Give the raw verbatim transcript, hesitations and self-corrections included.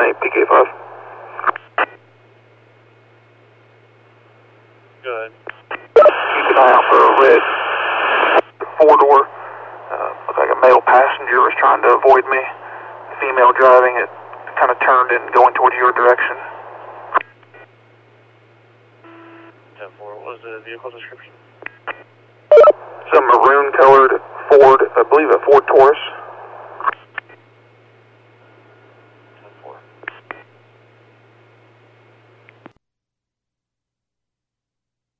eight P K five. Good. Keep an eye out for a red four-door. Uh, looks like a male passenger was trying to avoid me. Female driving it, kind of turned and going towards your direction. ten four, what was the vehicle description? Some maroon-colored Ford, I believe a Ford Taurus.